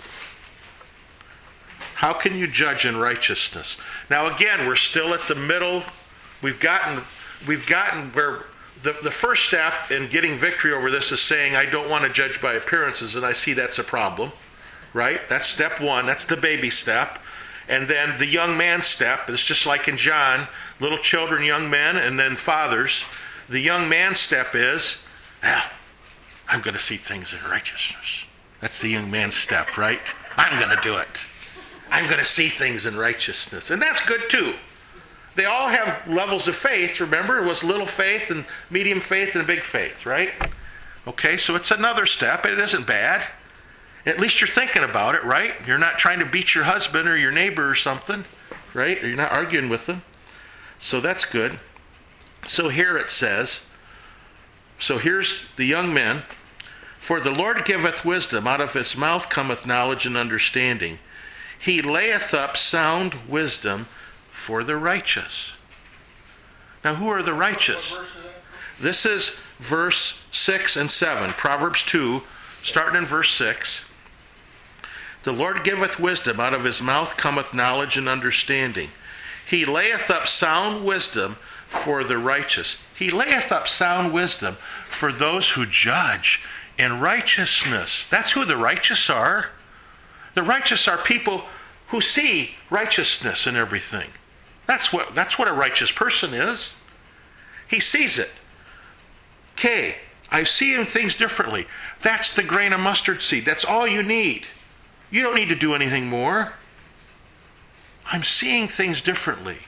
how can you judge in righteousness? Now again, we're still at the middle. We've gotten we've gotten where the, the first step in getting victory over this is saying, I don't want to judge by appearances, and I see that's a problem. Right? That's step one. That's the baby step. And then the young man step is just like in John, little children, young men, and then fathers. The young man step is, well, I'm going to see things in righteousness. That's the young man step, right? I'm going to do it. I'm going to see things in righteousness. And that's good too. They all have levels of faith, remember? It was little faith and medium faith and big faith, right? Okay, so it's another step. It isn't bad. At least you're thinking about it, right? You're not trying to beat your husband or your neighbor or something, right? Or you're not arguing with them. So that's good. So here it says, so here's the young men. For the Lord giveth wisdom, out of his mouth cometh knowledge and understanding. He layeth up sound wisdom for the righteous. Now who are the righteous? What verse is that? This is verse six and seven. Proverbs two, starting in verse six. The Lord giveth wisdom, out of his mouth cometh knowledge and understanding. He layeth up sound wisdom for the righteous. He layeth up sound wisdom for those who judge in righteousness. That's who the righteous are. The righteous are people who see righteousness in everything. That's what, that's what a righteous person is. He sees it. Okay, I see things differently. That's the grain of mustard seed. That's all you need. You don't need to do anything more. I'm seeing things differently.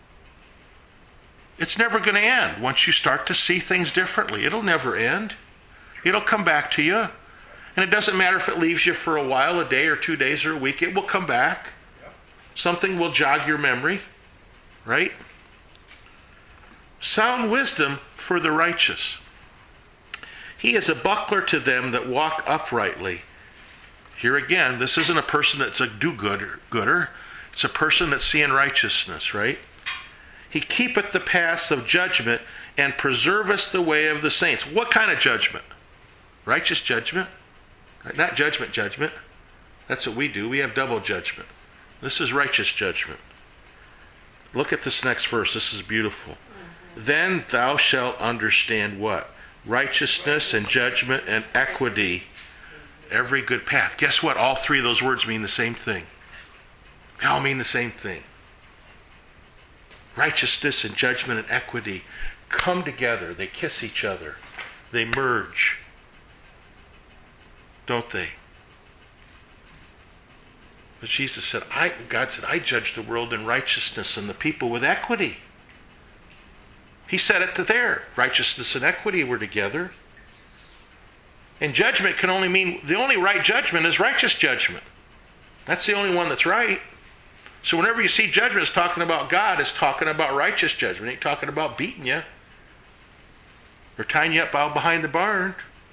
It's never going to end once you start to see things differently. It'll never end. It'll come back to you. And it doesn't matter if it leaves you for a while, a day or two days or a week. It will come back. Something will jog your memory. Right? Sound wisdom for the righteous. He is a buckler to them that walk uprightly. Here again, this isn't a person that's a do-gooder. It's a person that's seeing righteousness, right? He keepeth the paths of judgment and preserveth the way of the saints. What kind of judgment? Righteous judgment? Not judgment, judgment. That's what we do. We have double judgment. This is righteous judgment. Look at this next verse. This is beautiful. Mm-hmm. Then thou shalt understand what? Righteousness and judgment and equity. Every good path. Guess what? All three of those words mean the same thing. They all mean the same thing. Righteousness and judgment and equity come together. They kiss each other. They merge. Don't they? But Jesus said, I, God said, I judge the world in righteousness and the people with equity. He said it to there. Righteousness and equity were together. And judgment can only mean, the only right judgment is righteous judgment. That's the only one that's right. So whenever you see judgment, it's talking about God, it's talking about righteous judgment. It ain't talking about beating you or tying you up out behind the barn.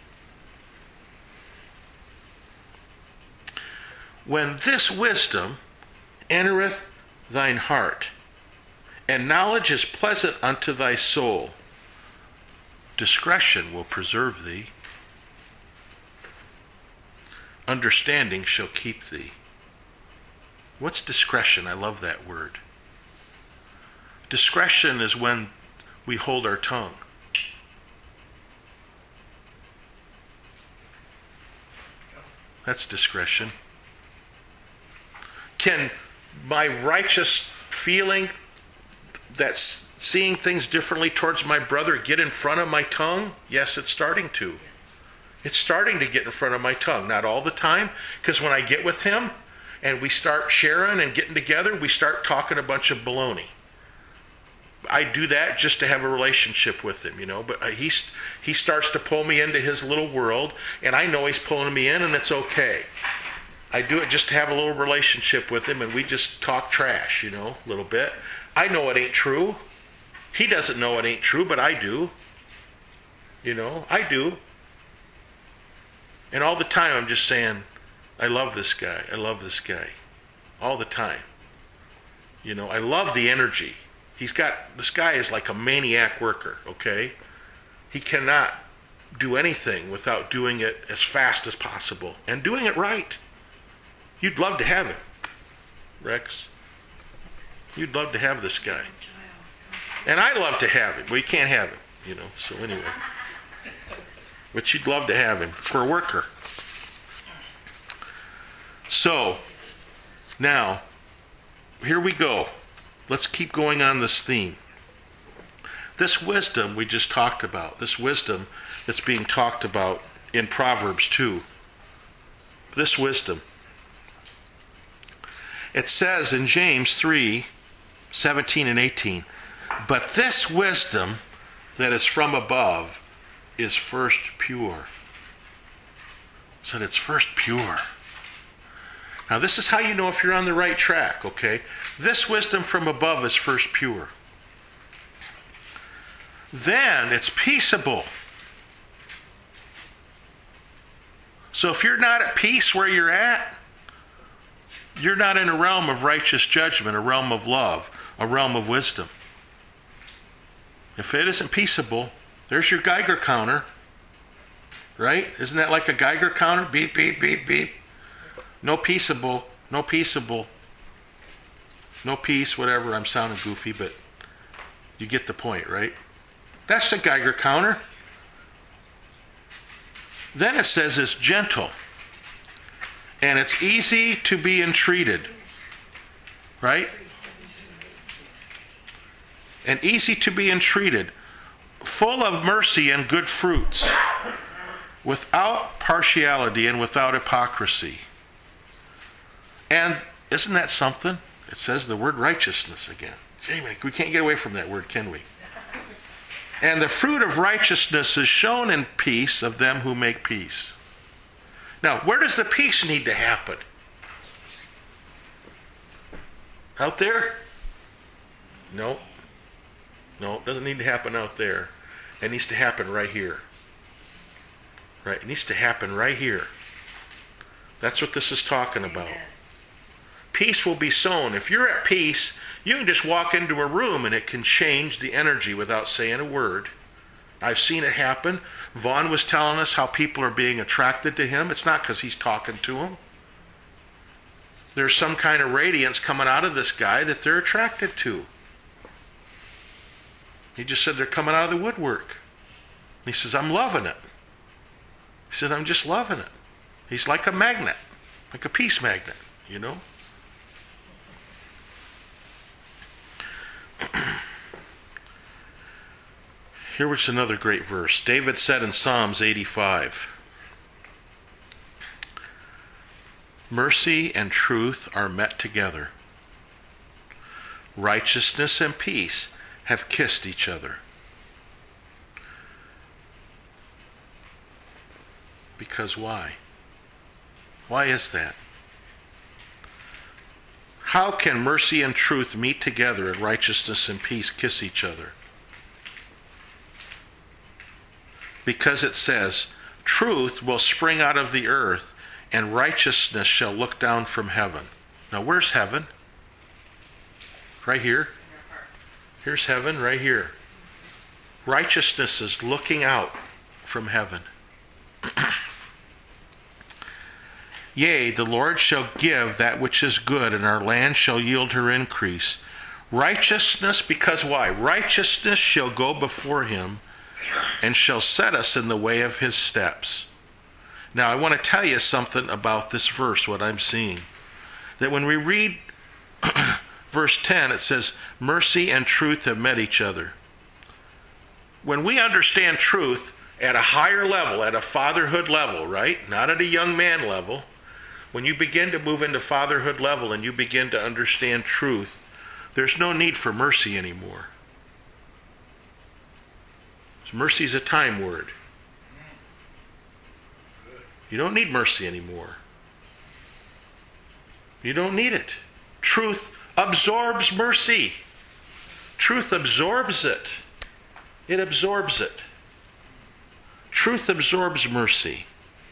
When this wisdom entereth thine heart, and knowledge is pleasant unto thy soul, discretion will preserve thee. Understanding shall keep thee. What's discretion? I love that word. Discretion is when we hold our tongue. That's discretion. Can my righteous feeling that's seeing things differently towards my brother get in front of my tongue? Yes, it's starting to. It's starting to get in front of my tongue. Not all the time, because when I get with him and we start sharing and getting together, we start talking a bunch of baloney. I do that just to have a relationship with him, you know, but he, he starts to pull me into his little world, and I know he's pulling me in, and it's okay. I do it just to have a little relationship with him, and we just talk trash, you know, a little bit. I know it ain't true. He doesn't know it ain't true, but I do. You know, I do. And all the time I'm just saying, I love this guy. I love this guy. All the time. You know, I love the energy. He's got, this guy is like a maniac worker, okay? He cannot do anything without doing it as fast as possible and doing it right. You'd love to have him, Rex. You'd love to have this guy. And I love to have him. Well, you can't have him, you know, so anyway. But you'd love to have him for a worker. So, now, here we go. Let's keep going on this theme. This wisdom we just talked about, this wisdom that's being talked about in Proverbs two, this wisdom. It says in James three, seventeen and eighteen, but this wisdom that is from above is first pure. So it's first pure. Now this is how you know if you're on the right track, okay? This wisdom from above is first pure. Then it's peaceable. So if you're not at peace where you're at, you're not in a realm of righteous judgment, a realm of love, a realm of wisdom. If it isn't peaceable, there's your Geiger counter, right? Isn't that like a Geiger counter? Beep, beep, beep, beep. No peaceable, no peaceable, no peace, whatever. I'm sounding goofy, but you get the point, right? That's the Geiger counter. Then it says it's gentle. And it's easy to be entreated. Right? And easy to be entreated. Full of mercy and good fruits. Without partiality and without hypocrisy. And isn't that something? It says the word righteousness again. Gee, we can't get away from that word, can we? And the fruit of righteousness is shown in peace of them who make peace. Now, where does the peace need to happen? Out there? No. No, it doesn't need to happen out there. It needs to happen right here. Right? It needs to happen right here. That's what this is talking about. Peace will be sown. If you're at peace, you can just walk into a room and it can change the energy without saying a word. I've seen it happen. Vaughn was telling us how people are being attracted to him. It's not because he's talking to them. There's some kind of radiance coming out of this guy that they're attracted to. He just said they're coming out of the woodwork. He says, I'm loving it. He said, I'm just loving it. He's like a magnet, like a peace magnet, you know. Here was another great verse. David said in Psalms eighty-five, mercy and truth are met together. Righteousness and peace have kissed each other. Because why? Why is that? How can mercy and truth meet together and righteousness and peace kiss each other? Because it says, truth will spring out of the earth and righteousness shall look down from heaven. Now where's heaven? Right here. Here's heaven right here. Righteousness is looking out from heaven. Yea, the Lord shall give that which is good, and our land shall yield her increase. Righteousness, because why? Righteousness shall go before him, and shall set us in the way of his steps. Now, I want to tell you something about this verse, what I'm seeing. That when we read verse ten, it says, mercy and truth have met each other. When we understand truth at a higher level, at a fatherhood level, right? Not at a young man level. When you begin to move into fatherhood level and you begin to understand truth, there's no need for mercy anymore. Mercy is a time word. You don't need mercy anymore. You don't need it. Truth absorbs mercy. Truth absorbs it. It absorbs it. Truth absorbs mercy.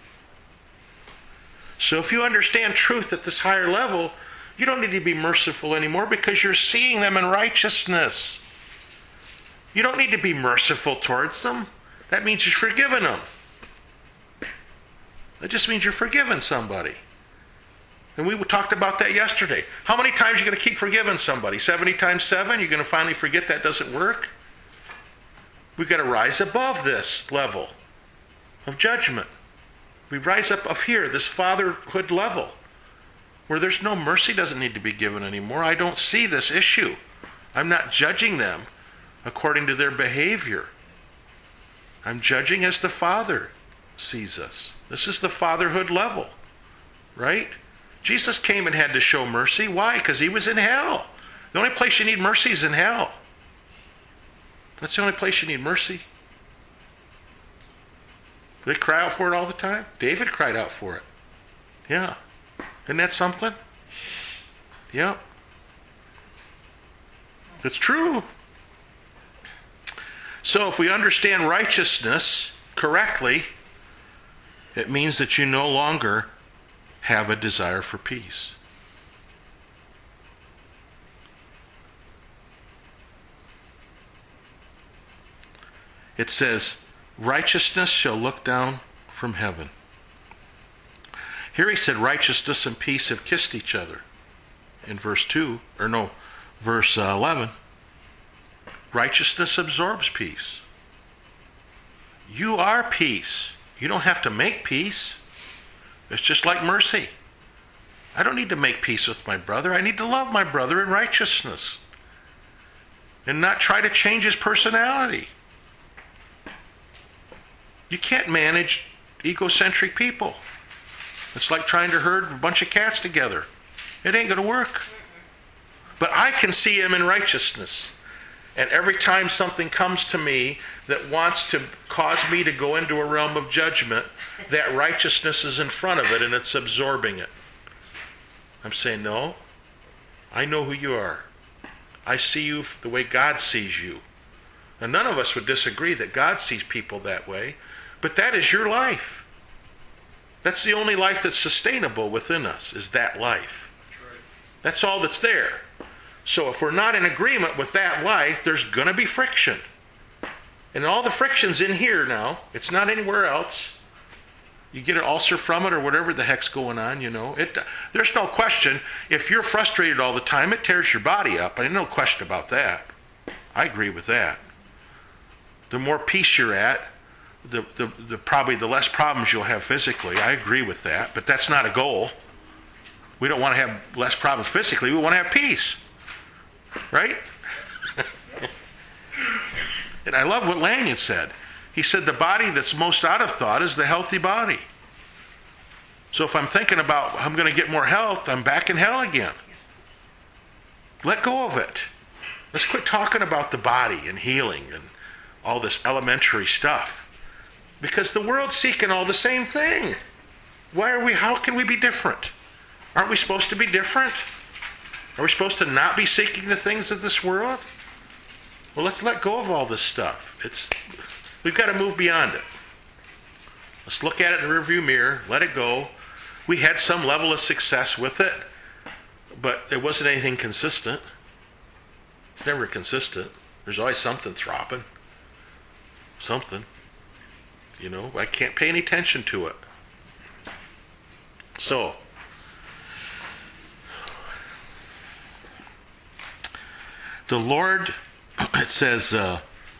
So if you understand truth at this higher level, you don't need to be merciful anymore because you're seeing them in righteousness. You don't need to be merciful towards them. That means you've forgiven them. That just means you're forgiving somebody. And we talked about that yesterday. How many times are you going to keep forgiving somebody? seventy times seven? You're going to finally forget that doesn't work? We've got to rise above this level of judgment. We rise up of here, this fatherhood level, where there's no mercy doesn't need to be given anymore. I don't see this issue. I'm not judging them according to their behavior. I'm judging as the Father sees us. This is the fatherhood level, right? Jesus came and had to show mercy. Why? Because he was in hell. The only place you need mercy is in hell. That's the only place you need mercy. They cry out for it all the time. David cried out for it. Yeah. Isn't that something? Yeah. It's true. So if we understand righteousness correctly, it means that you no longer have a desire for peace. It says, righteousness shall look down from heaven. Here he said righteousness and peace have kissed each other. In verse two, or no, verse uh, eleven. Righteousness absorbs peace. You are peace. You don't have to make peace. It's just like mercy. I don't need to make peace with my brother. I need to love my brother in righteousness. And not try to change his personality. You can't manage egocentric people. It's like trying to herd a bunch of cats together. It ain't going to work. But I can see him in righteousness. And every time something comes to me that wants to cause me to go into a realm of judgment, that righteousness is in front of it and it's absorbing it. I'm saying, no, I know who you are. I see you the way God sees you. And none of us would disagree that God sees people that way, but that is your life. That's the only life that's sustainable within us, is that life. That's all that's there. So if we're not in agreement with that life, there's going to be friction. And all the friction's in here now. It's not anywhere else. You get an ulcer from it or whatever the heck's going on, you know. It, there's no question. If you're frustrated all the time, it tears your body up. There's no question about that. I agree with that. The more peace you're at, the, the, the probably the less problems you'll have physically. I agree with that. But that's not a goal. We don't want to have less problems physically. We want to have peace. Right? And I love what Lanyon said. He said the body that's most out of thought is the healthy body. So if I'm thinking about I'm going to get more health, I'm back in hell again. Let go of it. Let's quit talking about the body and healing and all this elementary stuff. Because the world's seeking all the same thing. Why are we, how can we be different? Aren't we supposed to be different? Are we supposed to not be seeking the things of this world? Well, let's let go of all this stuff. It's, we've got to move beyond it. Let's look at it in the rearview mirror, let it go. We had some level of success with it, but it wasn't anything consistent. It's never consistent. There's always something throbbing. Something. You know, I can't pay any attention to it. So, the Lord, it says, uh,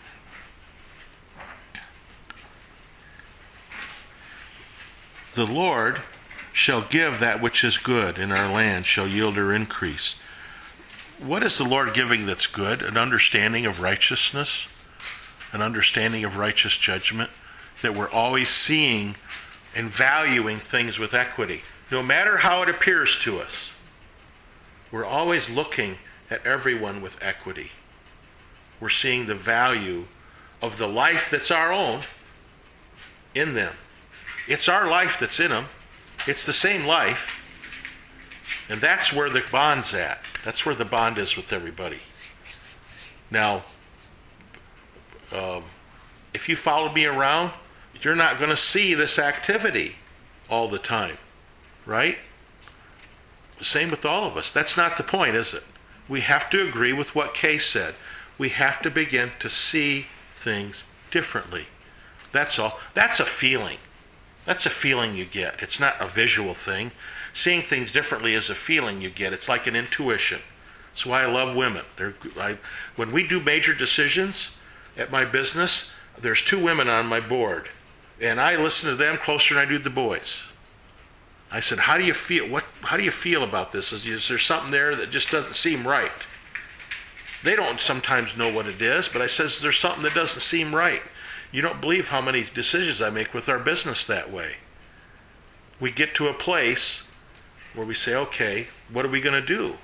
the Lord shall give that which is good, in our land shall yield her increase. What is the Lord giving that's good? An understanding of righteousness, an understanding of righteous judgment, that we're always seeing and valuing things with equity. No matter how it appears to us, we're always looking at everyone with equity. We're seeing the value of the life that's our own in them. It's our life that's in them. It's the same life. And that's where the bond's at. That's where the bond is with everybody. Now, um, if you follow me around, you're not going to see this activity all the time, right? Same with all of us. That's not the point, is it? We have to agree with what Kay said. We have to begin to see things differently. That's all. That's a feeling. That's a feeling you get. It's not a visual thing. Seeing things differently is a feeling you get. It's like an intuition. That's why I love women. They're, I, when we do major decisions at my business, there's two women on my board. And I listen to them closer than I do the boys. I said, how do you feel? What? How do you feel about this? Is, is there something there that just doesn't seem right? They don't sometimes know what it is, but I says, there's something that doesn't seem right. You don't believe how many decisions I make with our business that way. We get to a place where we say, okay, what are we going to do?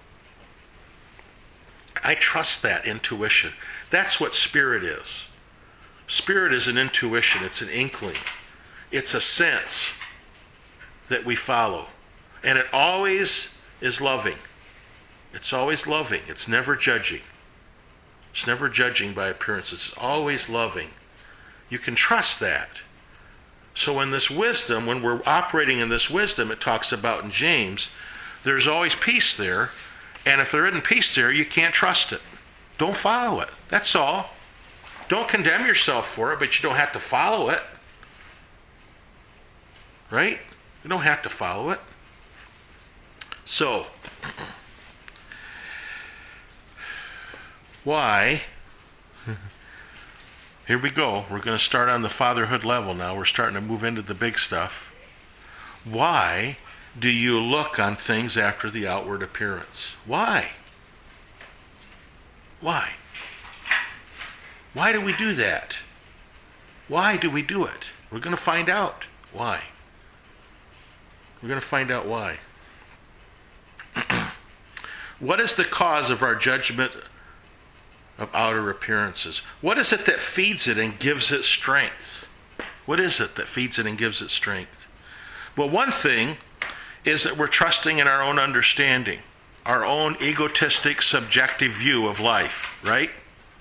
I trust that intuition. That's what spirit is. Spirit is an intuition. It's an inkling. It's a sense that we follow. And it always is loving. It's always loving. It's never judging. It's never judging by appearances. It's always loving. You can trust that. So in this wisdom, when we're operating in this wisdom, it talks about in James, there's always peace there. And if there isn't peace there, you can't trust it. Don't follow it. That's all. Don't condemn yourself for it, but you don't have to follow it. Right? You don't have to follow it. So, why? Here we go. We're going to start on the fatherhood level now. We're starting to move into the big stuff. Why do you look on things after the outward appearance? Why? Why? Why do we do that? Why do we do it? We're going to find out why. We're going to find out why. What is the cause of our judgment of outer appearances? What is it that feeds it and gives it strength? What is it that feeds it and gives it strength? Well, one thing is that we're trusting in our own understanding, our own egotistic, subjective view of life, right?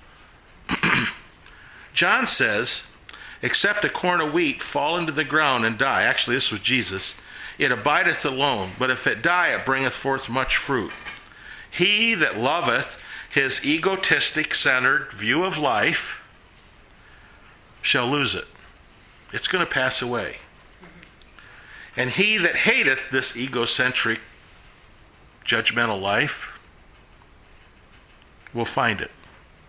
John says, except a corn of wheat fall into the ground and die. Actually, this was Jesus. It abideth alone, but if it die, it bringeth forth much fruit. He that loveth his egotistic centered view of life shall lose it. It's going to pass away. And he that hateth this egocentric judgmental life will find it.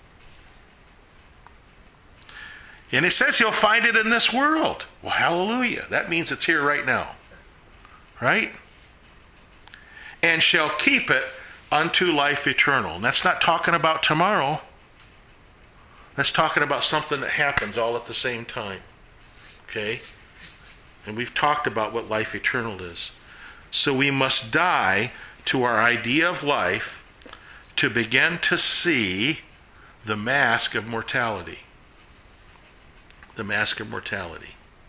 And it says he'll find it in this world. Well, hallelujah. That means it's here right now. Right? And shall keep it unto life eternal. And that's not talking about tomorrow. That's talking about something that happens all at the same time. Okay? And we've talked about what life eternal is. So we must die to our idea of life to begin to see the mask of mortality. The mask of mortality.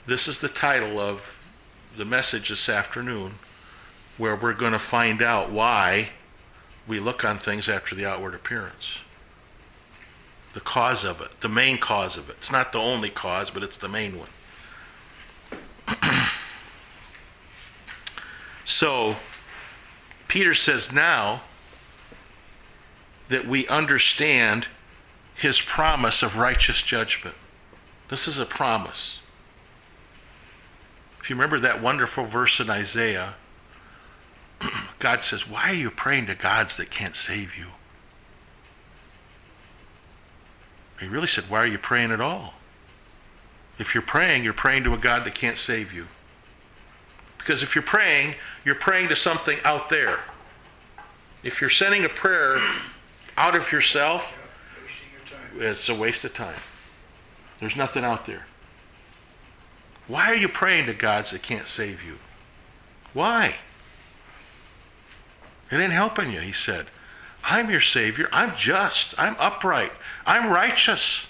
this is the title of the message this afternoon, where we're going to find out why we look on things after the outward appearance. The cause of it, the main cause of it. It's not the only cause, but it's the main one. So, Peter says now that we understand his promise of righteous judgment. This is a promise. If you remember that wonderful verse in Isaiah, God says, why are you praying to gods that can't save you? He really said, why are you praying at all? If you're praying, you're praying to a God that can't save you. Because if you're praying, you're praying to something out there. If you're sending a prayer out of yourself, Wasting your time. it's a waste of time. There's nothing out there. Why are you praying to gods that can't save you? Why? It ain't helping you, he said. I'm your Savior. I'm just. I'm upright. I'm righteous.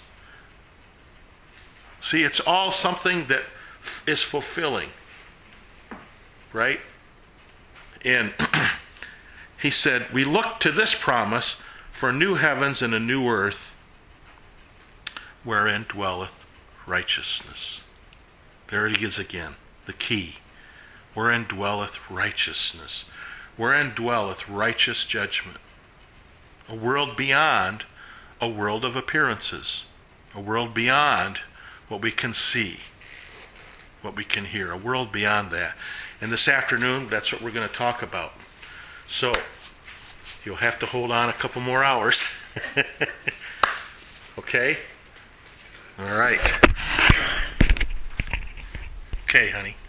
See, it's all something that f- is fulfilling. Right? And he said, we look to this promise for new heavens and a new earth wherein dwelleth righteousness. There it is again, the key. Wherein dwelleth righteousness. Wherein dwelleth righteous judgment. A world beyond a world of appearances. A world beyond what we can see, what we can hear. A world beyond that. And this afternoon, that's what we're going to talk about. So, you'll have to hold on a couple more hours. Okay? All right. Okay, honey.